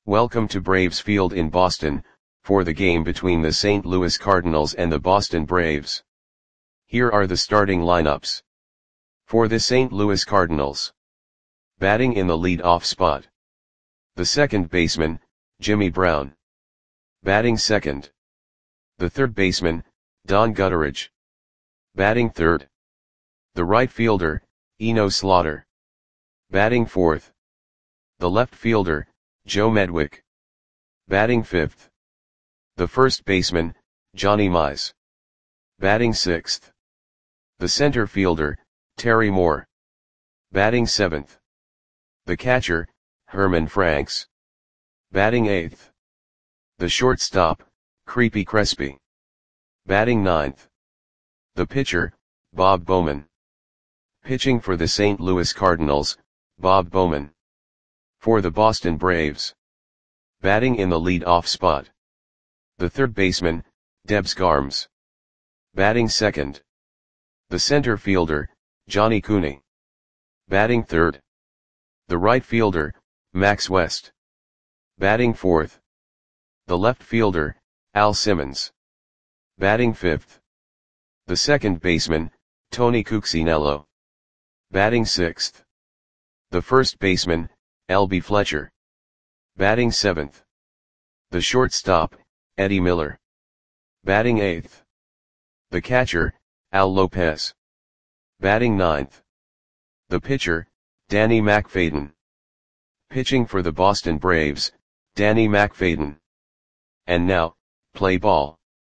Welcome to Braves Field in Boston, for the game between the St. Louis Cardinals and the Boston Braves. Here are the starting lineups. For the St. Louis Cardinals. Batting in the lead-off spot. The second baseman, Jimmy Brown. Batting second. The third baseman, Don Gutteridge. Batting third. The right fielder, Eno Slaughter. Batting fourth. The left fielder, Joe Medwick. Batting fifth. The first baseman, Johnny Mize. Batting sixth. The center fielder, Terry Moore. Batting seventh. The catcher, Herman Franks. Batting eighth. The shortstop, Creepy Crespi. Batting ninth. The pitcher, Bob Bowman. Pitching for the St. Louis Cardinals, Bob Bowman. For the Boston Braves. Batting in the lead-off spot. The third baseman, Debs Garms. Batting second. The center fielder, Johnny Cooney. Batting third. The right fielder, Max West. Batting fourth. The left fielder, Al Simmons. Batting fifth. The second baseman, Tony Cuccinello. Batting sixth. The first baseman, L.B. Fletcher. Batting seventh. The shortstop, Eddie Miller. Batting eighth. The catcher, Al Lopez. Batting ninth. The pitcher, Danny McFadden. Pitching for the Boston Braves, Danny McFadden. And now, play ball.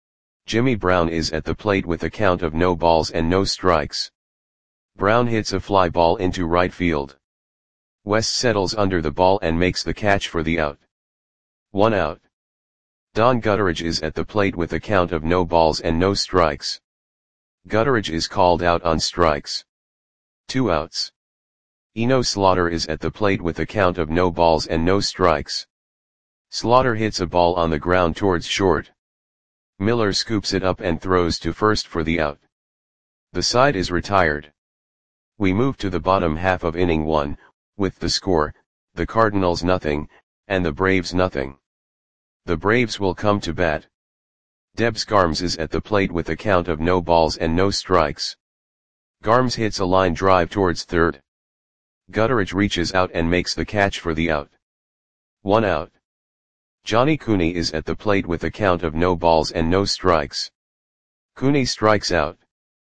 Jimmy Brown is at the plate with a count of no balls and no strikes. Brown hits a fly ball into right field. West settles under the ball and makes the catch for the out. 1 out. Don Gutteridge is at the plate with a count of no balls and no strikes. Gutteridge is called out on strikes. 2 outs. Eno Slaughter is at the plate with a count of no balls and no strikes. Slaughter hits a ball on the ground towards short. Miller scoops it up and throws to first for the out. The side is retired. We move to the bottom half of inning 1. With the score, the Cardinals nothing, and the Braves nothing. The Braves will come to bat. Debs Garms is at the plate with a count of no balls and no strikes. Garms hits a line drive towards third. Gutteridge reaches out and makes the catch for the out. 1 out. Johnny Cooney is at the plate with a count of no balls and no strikes. Cooney strikes out.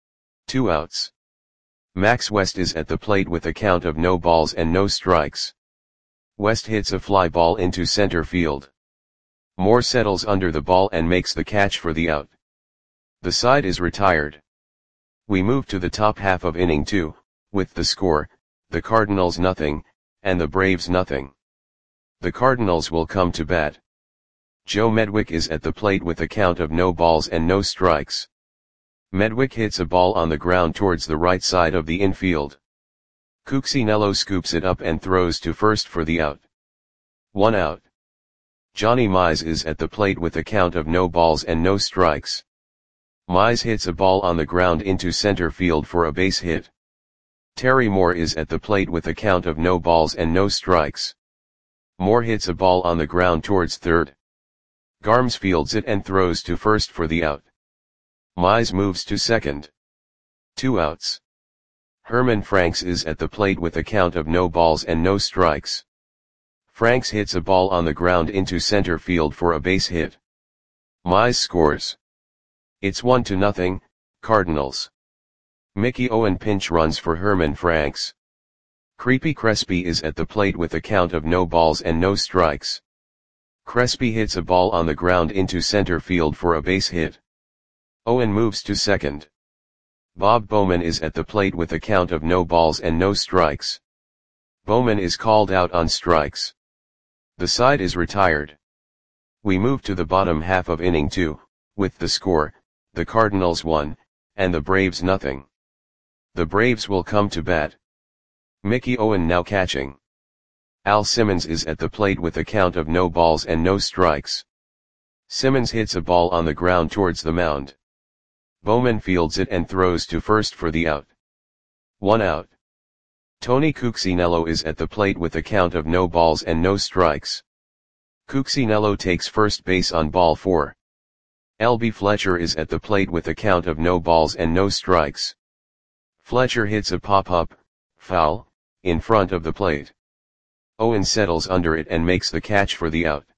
2 outs. Max West is at the plate with a count of no balls and no strikes. West hits a fly ball into center field. Moore settles under the ball and makes the catch for the out. The side is retired. We move to the top half of inning 2, with the score, the Cardinals nothing, and the Braves nothing. The Cardinals will come to bat. Joe Medwick is at the plate with a count of no balls and no strikes. Medwick hits a ball on the ground towards the right side of the infield. Cuccinello scoops it up and throws to first for the out. 1 out. Johnny Mize is at the plate with a count of no balls and no strikes. Mize hits a ball on the ground into center field for a base hit. Terry Moore is at the plate with a count of no balls and no strikes. Moore hits a ball on the ground towards third. Garms fields it and throws to first for the out. Mize moves to second. 2 outs. Herman Franks is at the plate with a count of no balls and no strikes. Franks hits a ball on the ground into center field for a base hit. Mize scores. It's 1-0, Cardinals. Mickey Owen pinch runs for Herman Franks. Creepy Crespi is at the plate with a count of no balls and no strikes. Crespi hits a ball on the ground into center field for a base hit. Owen moves to second. Bob Bowman is at the plate with a count of no balls and no strikes. Bowman is called out on strikes. The side is retired. We move to the bottom half of inning 2, with the score, the Cardinals 1, and the Braves nothing. The Braves will come to bat. Mickey Owen now catching. Al Simmons is at the plate with a count of no balls and no strikes. Simmons hits a ball on the ground towards the mound. Bowman fields it and throws to first for the out. 1 out. Tony Cuccinello is at the plate with a count of no balls and no strikes. Cuccinello takes first base on ball 4. L.B. Fletcher is at the plate with a count of no balls and no strikes. Fletcher hits a pop-up, foul, in front of the plate. Owen settles under it and makes the catch for the out.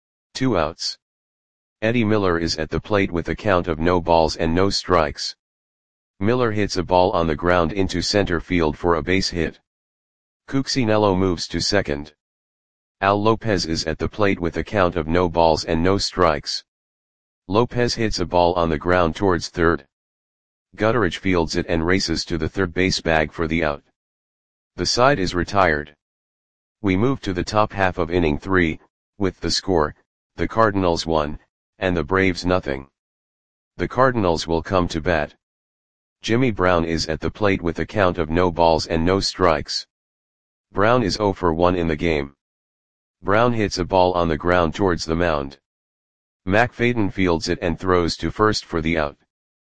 2 outs. Eddie Miller is at the plate with a count of no balls and no strikes. Miller hits a ball on the ground into center field for a base hit. Cuccinello moves to second. Al Lopez is at the plate with a count of no balls and no strikes. Lopez hits a ball on the ground towards third. Gutteridge fields it and races to the third base bag for the out. The side is retired. We move to the top half of inning 3, with the score, the Cardinals 1, and the Braves nothing. The Cardinals will come to bat. Jimmy Brown is at the plate with a count of no balls and no strikes. Brown is 0 for 1 in the game. Brown hits a ball on the ground towards the mound. McFadden fields it and throws to first for the out.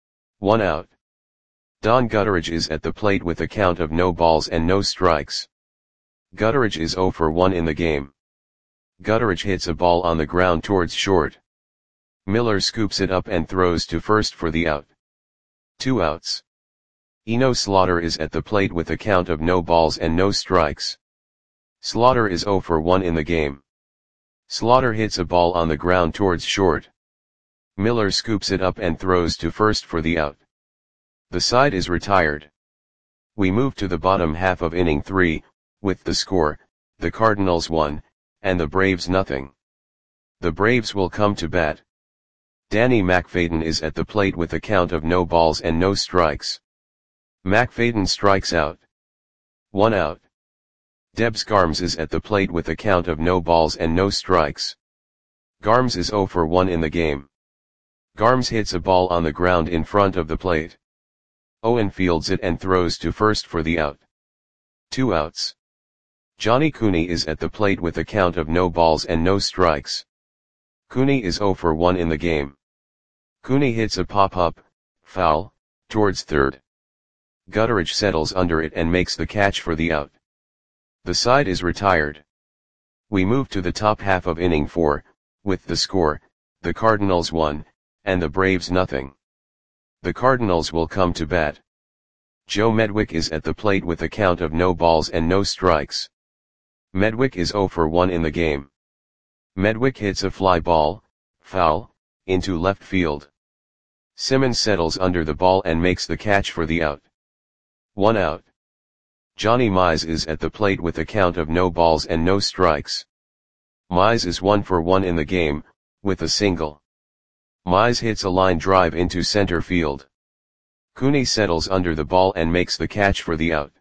1 out. Don Gutteridge is at the plate with a count of no balls and no strikes. Gutteridge is 0 for 1 in the game. Gutteridge hits a ball on the ground towards short. Miller scoops it up and throws to first for the out. 2 outs. Eno Slaughter is at the plate with a count of no balls and no strikes. Slaughter is 0 for 1 in the game. Slaughter hits a ball on the ground towards short. Miller scoops it up and throws to first for the out. The side is retired. We move to the bottom half of inning 3, with the score, the Cardinals 1, and the Braves nothing. The Braves will come to bat. Danny McFadden is at the plate with a count of no balls and no strikes. McFadden strikes out. 1 out. Debs Garms is at the plate with a count of no balls and no strikes. Garms is 0 for 1 in the game. Garms hits a ball on the ground in front of the plate. Owen fields it and throws to first for the out. 2 outs. Johnny Cooney is at the plate with a count of no balls and no strikes. Cooney is 0 for 1 in the game. Cooney hits a pop-up, foul, towards third. Gutteridge settles under it and makes the catch for the out. The side is retired. We move to the top half of inning 4, with the score, the Cardinals 1, and the Braves nothing. The Cardinals will come to bat. Joe Medwick is at the plate with a count of no balls and no strikes. Medwick is 0 for 1 in the game. Medwick hits a fly ball, foul, into left field. Simmons settles under the ball and makes the catch for the out. 1 out. Johnny Mize is at the plate with a count of no balls and no strikes. Mize is 1 for 1 in the game, with a single. Mize hits a line drive into center field. Cooney settles under the ball and makes the catch for the out.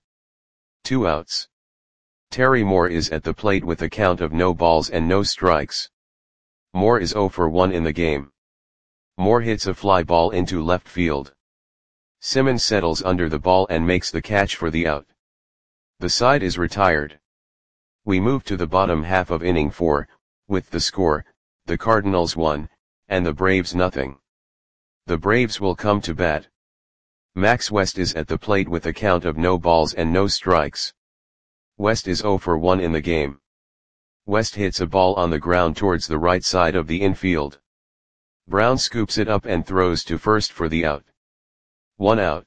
2 outs. Terry Moore is at the plate with a count of no balls and no strikes. Moore is 0 for 1 in the game. Moore hits a fly ball into left field. Simmons settles under the ball and makes the catch for the out. The side is retired. We move to the bottom half of inning 4, with the score, the Cardinals 1, and the Braves nothing. The Braves will come to bat. Max West is at the plate with a count of no balls and no strikes. West is 0 for 1 in the game. West hits a ball on the ground towards the right side of the infield. Brown scoops it up and throws to first for the out. 1 out.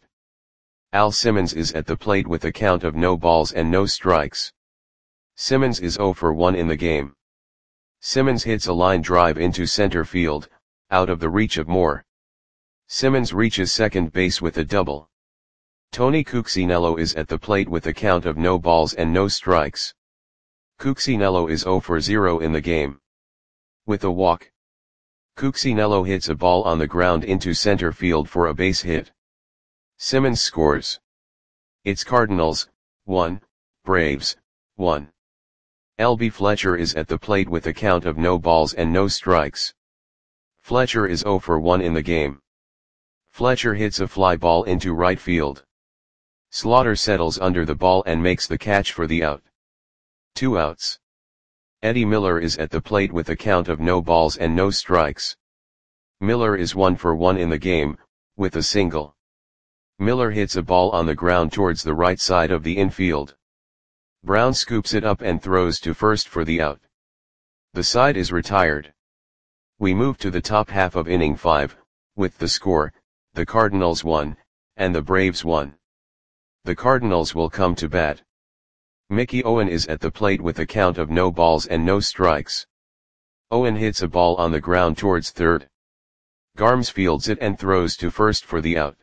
Al Simmons is at the plate with a count of no balls and no strikes. Simmons is 0 for 1 in the game. Simmons hits a line drive into center field, out of the reach of Moore. Simmons reaches second base with a double. Tony Cuccinello is at the plate with a count of no balls and no strikes. Cuccinello is 0 for 0 in the game. With a walk. Cuccinello hits a ball on the ground into center field for a base hit. Simmons scores. It's Cardinals, 1, Braves, 1. L.B. Fletcher is at the plate with a count of no balls and no strikes. Fletcher is 0 for 1 in the game. Fletcher hits a fly ball into right field. Slaughter settles under the ball and makes the catch for the out. 2 outs. Eddie Miller is at the plate with a count of no balls and no strikes. Miller is 1 for 1 in the game, with a single. Miller hits a ball on the ground towards the right side of the infield. Brown scoops it up and throws to first for the out. The side is retired. We move to the top half of inning 5, with the score, the Cardinals 1, and the Braves 1. The Cardinals will come to bat. Mickey Owen is at the plate with a count of no balls and no strikes. Owen hits a ball on the ground towards third. Garms fields it and throws to first for the out.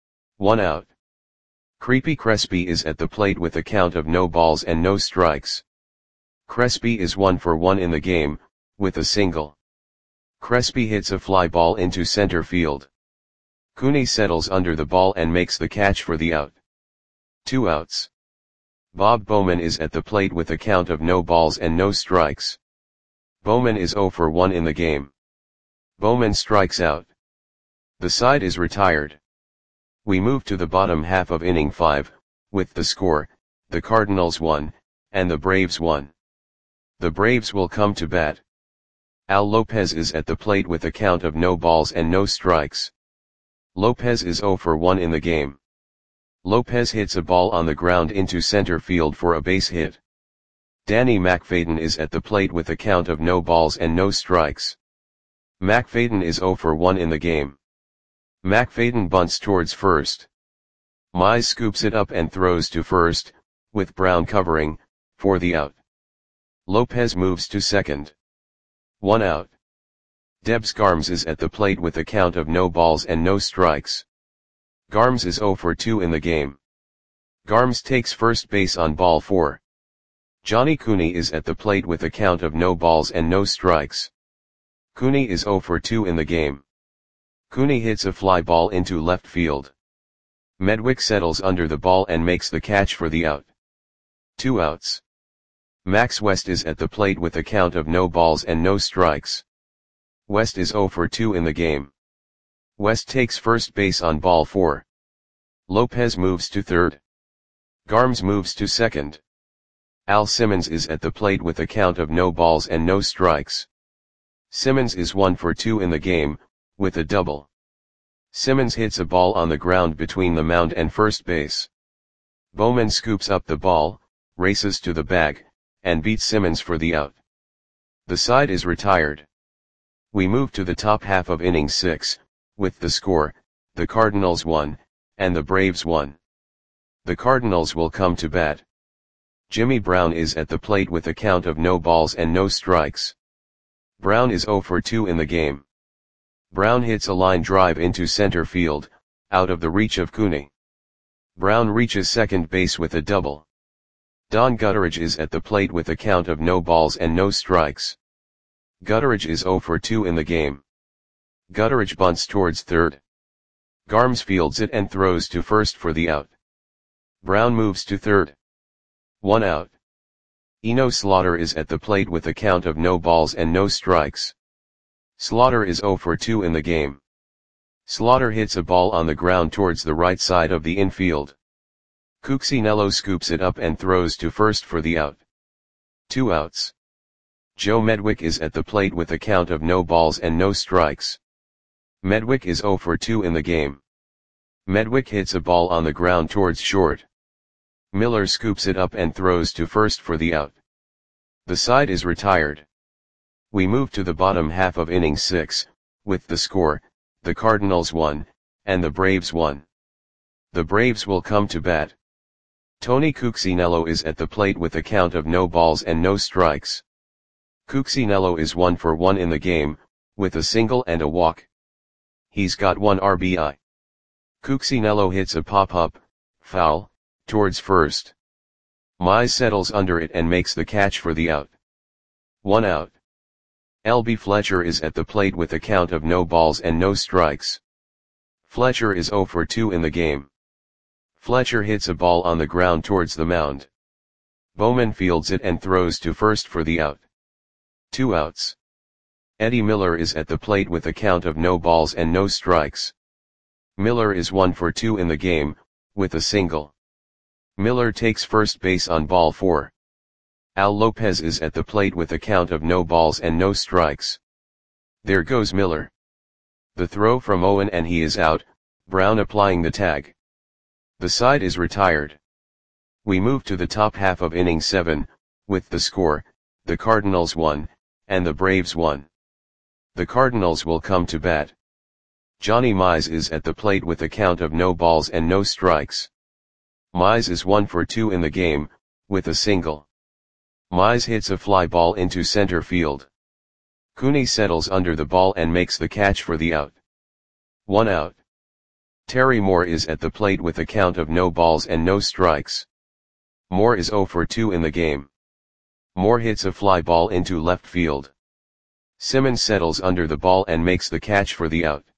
1 out. Creepy Crespi is at the plate with a count of no balls and no strikes. Crespi is 1 for 1 in the game, with a single. Crespi hits a fly ball into center field. Cooney settles under the ball and makes the catch for the out. 2 outs. Bob Bowman is at the plate with a count of no balls and no strikes. Bowman is 0 for 1 in the game. Bowman strikes out. The side is retired. We move to the bottom half of inning 5, with the score, the Cardinals 1, and the Braves 1. The Braves will come to bat. Al Lopez is at the plate with a count of no balls and no strikes. Lopez is 0 for 1 in the game. Lopez hits a ball on the ground into center field for a base hit. Danny McFadden is at the plate with a count of no balls and no strikes. McFadden is 0 for 1 in the game. McFadden bunts towards first. Mize scoops it up and throws to first, with Brown covering, for the out. Lopez moves to second. 1 out. Debs Garms is at the plate with a count of no balls and no strikes. Garms is 0 for 2 in the game. Garms takes first base on ball 4. Johnny Cooney is at the plate with a count of no balls and no strikes. Cooney is 0 for 2 in the game. Cooney hits a fly ball into left field. Medwick settles under the ball and makes the catch for the out. 2 outs. Max West is at the plate with a count of no balls and no strikes. West is 0 for 2 in the game. West takes first base on ball 4. Lopez moves to third. Garms moves to second. Al Simmons is at the plate with a count of no balls and no strikes. Simmons is 1 for 2 in the game, with a double. Simmons hits a ball on the ground between the mound and first base. Bowman scoops up the ball, races to the bag, and beats Simmons for the out. The side is retired. We move to the top half of inning 6, with the score, the Cardinals 1, and the Braves 1. The Cardinals will come to bat. Jimmy Brown is at the plate with a count of no balls and no strikes. Brown is 0 for 2 in the game. Brown hits a line drive into center field, out of the reach of Cooney. Brown reaches second base with a double. Don Gutteridge is at the plate with a count of no balls and no strikes. Gutteridge is 0 for 2 in the game. Gutteridge bunts towards third. Garms fields it and throws to first for the out. Brown moves to third. 1 out. Eno Slaughter is at the plate with a count of no balls and no strikes. Slaughter is 0 for 2 in the game. Slaughter hits a ball on the ground towards the right side of the infield. Cuccinello scoops it up and throws to first for the out. 2 outs. Joe Medwick is at the plate with a count of no balls and no strikes. Medwick is 0 for 2 in the game. Medwick hits a ball on the ground towards short. Miller scoops it up and throws to first for the out. The side is retired. We move to the bottom half of inning 6, with the score, the Cardinals 1, and the Braves 1. The Braves will come to bat. Tony Cuccinello is at the plate with a count of no balls and no strikes. Cuccinello is 1 for 1 in the game, with a single and a walk. He's got 1 RBI. Cuccinello hits a pop-up, foul, towards first. Mize settles under it and makes the catch for the out. 1 out. L.B. Fletcher is at the plate with a count of no balls and no strikes. Fletcher is 0 for 2 in the game. Fletcher hits a ball on the ground towards the mound. Bowman fields it and throws to first for the out. 2 outs. Eddie Miller is at the plate with a count of no balls and no strikes. Miller is 1 for 2 in the game, with a single. Miller takes first base on ball 4. Al Lopez is at the plate with a count of no balls and no strikes. There goes Miller. The throw from Owen and he is out, Brown applying the tag. The side is retired. We move to the top half of inning 7, with the score, the Cardinals 1, and the Braves 1. The Cardinals will come to bat. Johnny Mize is at the plate with a count of no balls and no strikes. Mize is 1 for 2 in the game, with a single. Mize hits a fly ball into center field. Cooney settles under the ball and makes the catch for the out. 1 out. Terry Moore is at the plate with a count of no balls and no strikes. Moore is 0 for 2 in the game. Moore hits a fly ball into left field. Simmons settles under the ball and makes the catch for the out.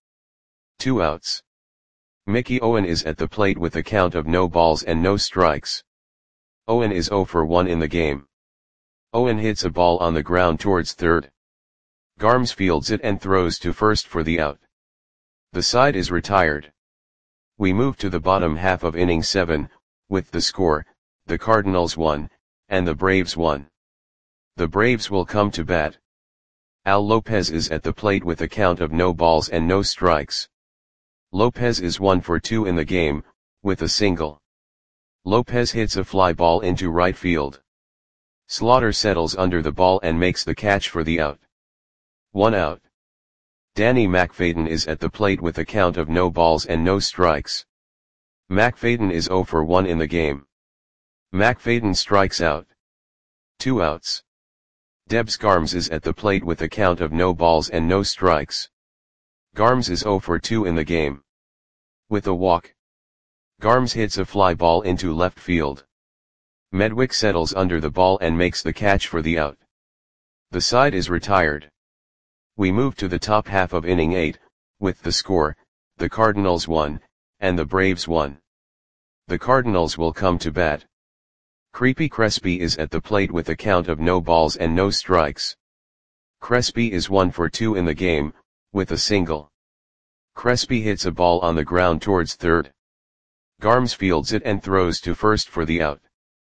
2 outs. Mickey Owen is at the plate with a count of no balls and no strikes. Owen is 0 for 1 in the game. Owen hits a ball on the ground towards third. Garms fields it and throws to first for the out. The side is retired. We move to the bottom half of inning 7, with the score, the Cardinals 1, and the Braves 1. The Braves will come to bat. Al Lopez is at the plate with a count of no balls and no strikes. Lopez is 1 for 2 in the game, with a single. Lopez hits a fly ball into right field. Slaughter settles under the ball and makes the catch for the out. 1 out. Danny McFadden is at the plate with a count of no balls and no strikes. McFadden is 0 for 1 in the game. McFadden strikes out. 2 outs. Debs Garms is at the plate with a count of no balls and no strikes. Garms is 0 for 2 in the game. With a walk. Garms hits a fly ball into left field. Medwick settles under the ball and makes the catch for the out. The side is retired. We move to the top half of inning 8, with the score, the Cardinals 1, and the Braves 1. The Cardinals will come to bat. Creepy Crespi is at the plate with a count of no balls and no strikes. Crespi is 1 for 2 in the game, with a single. Crespi hits a ball on the ground towards third. Garms fields it and throws to first for the out.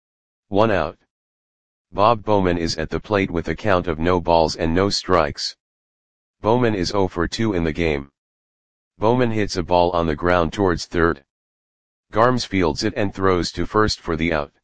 1 out. Bob Bowman is at the plate with a count of no balls and no strikes. Bowman is 0 for 2 in the game. Bowman hits a ball on the ground towards third. Garms fields it and throws to first for the out.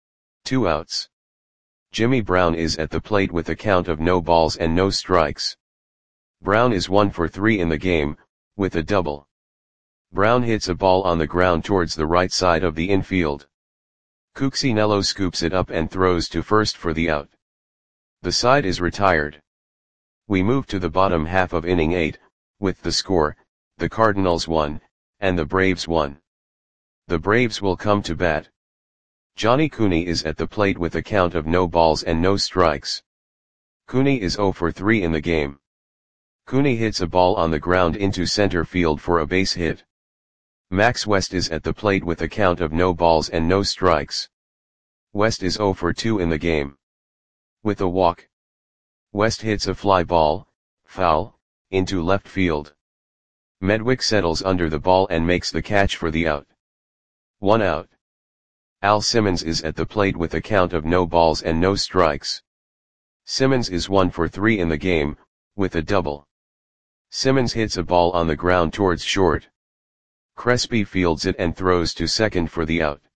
2 outs. Jimmy Brown is at the plate with a count of no balls and no strikes. Brown is 1 for 3 in the game, with a double. Brown hits a ball on the ground towards the right side of the infield. Cuccinello scoops it up and throws to first for the out. The side is retired. We move to the bottom half of inning 8, with the score, the Cardinals 1, and the Braves 1. The Braves will come to bat. Johnny Cooney is at the plate with a count of no balls and no strikes. Cooney is 0 for 3 in the game. Cooney hits a ball on the ground into center field for a base hit. Max West is at the plate with a count of no balls and no strikes. West is 0 for 2 in the game. With a walk. West hits a fly ball, foul, into left field. Medwick settles under the ball and makes the catch for the out. 1 out. Al Simmons is at the plate with a count of no balls and no strikes. Simmons is 1 for 3 in the game, with a double. Simmons hits a ball on the ground towards short. Crespi fields it and throws to second for the out.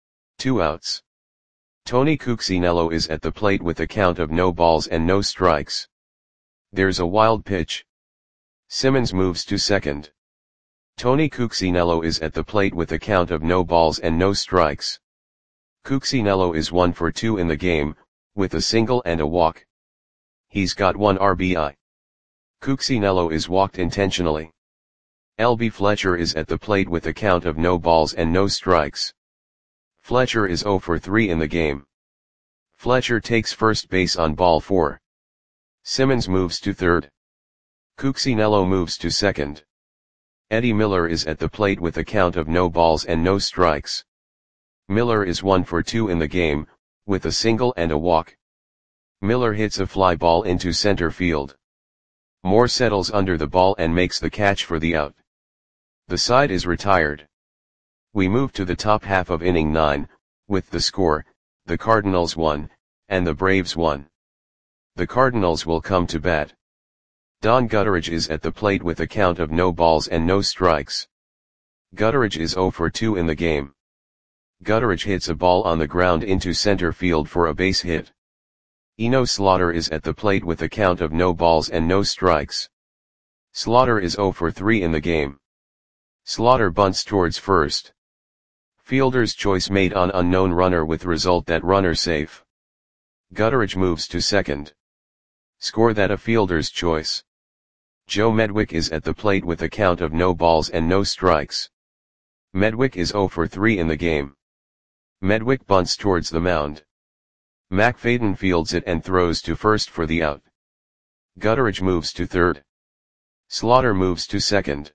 2 outs. Tony Cuccinello is at the plate with a count of no balls and no strikes. There's a wild pitch. Simmons moves to second. Tony Cuccinello is at the plate with a count of no balls and no strikes. Cuccinello is 1 for 2 in the game, with a single and a walk. He's got 1 RBI. Cuccinello is walked intentionally. L.B. Fletcher is at the plate with a count of no balls and no strikes. Fletcher is 0 for 3 in the game. Fletcher takes first base on ball 4. Simmons moves to third. Cuccinello moves to second. Eddie Miller is at the plate with a count of no balls and no strikes. Miller is 1 for 2 in the game, with a single and a walk. Miller hits a fly ball into center field. Moore settles under the ball and makes the catch for the out. The side is retired. We move to the top half of inning 9, with the score, the Cardinals 1, and the Braves 1. The Cardinals will come to bat. Don Gutteridge is at the plate with a count of no balls and no strikes. Gutteridge is 0 for 2 in the game. Gutteridge hits a ball on the ground into center field for a base hit. Eno Slaughter is at the plate with a count of no balls and no strikes. Slaughter is 0 for 3 in the game. Slaughter bunts towards first. Fielder's choice made on unknown runner with result that runner safe. Gutteridge moves to second. Score that a fielder's choice. Joe Medwick is at the plate with a count of no balls and no strikes. Medwick is 0 for 3 in the game. Medwick bunts towards the mound. McFadden fields it and throws to first for the out. Gutteridge moves to third. Slaughter moves to second.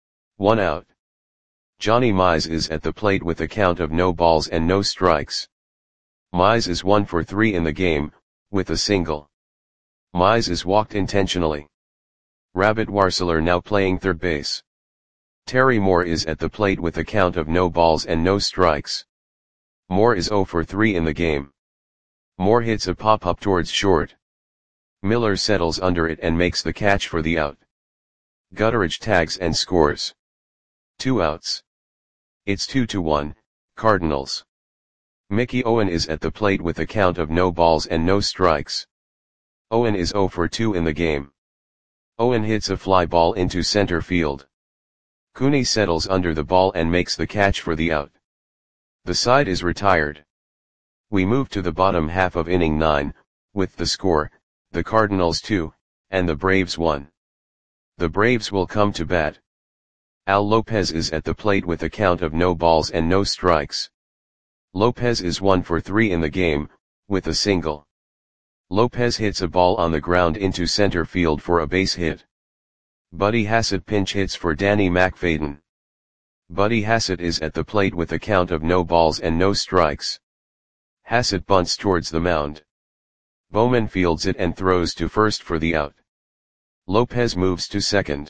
1 out. Johnny Mize is at the plate with a count of no balls and no strikes. Mize is 1 for 3 in the game, with a single. Mize is walked intentionally. Rabbit Warseler now playing third base. Terry Moore is at the plate with a count of no balls and no strikes. Moore is 0 for 3 in the game. Moore hits a pop-up towards short. Miller settles under it and makes the catch for the out. Gutteridge tags and scores. 2 outs. It's 2-1, Cardinals. Mickey Owen is at the plate with a count of no balls and no strikes. Owen is 0 for 2 in the game. Owen hits a fly ball into center field. Cooney settles under the ball and makes the catch for the out. The side is retired. We move to the bottom half of inning 9, with the score, the Cardinals 2, and the Braves 1. The Braves will come to bat. Al Lopez is at the plate with a count of no balls and no strikes. Lopez is 1 for 3 in the game, with a single. Lopez hits a ball on the ground into center field for a base hit. Buddy Hassett pinch hits for Danny McFadden. Buddy Hassett is at the plate with a count of no balls and no strikes. Hassett bunts towards the mound. Bowman fields it and throws to first for the out. Lopez moves to second.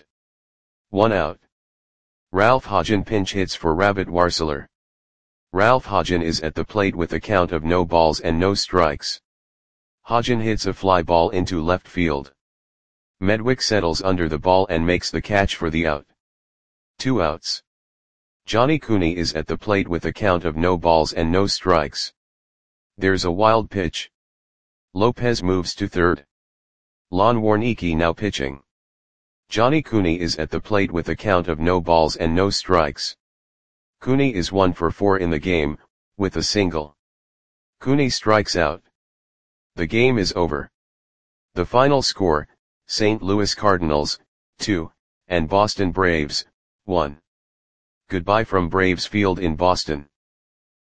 1 out. Ralph Hodgen pinch hits for Rabbit Warseler. Ralph Hodgen is at the plate with a count of no balls and no strikes. Hodgen hits a fly ball into left field. Medwick settles under the ball and makes the catch for the out. 2 outs. Johnny Cooney is at the plate with a count of no balls and no strikes. There's a wild pitch. Lopez moves to third. Lon Warnecki now pitching. Johnny Cooney is at the plate with a count of no balls and no strikes. Cooney is 1 for 4 in the game, with a single. Cooney strikes out. The game is over. The final score, St. Louis Cardinals, 2, and Boston Braves, 1. Goodbye from Braves Field in Boston.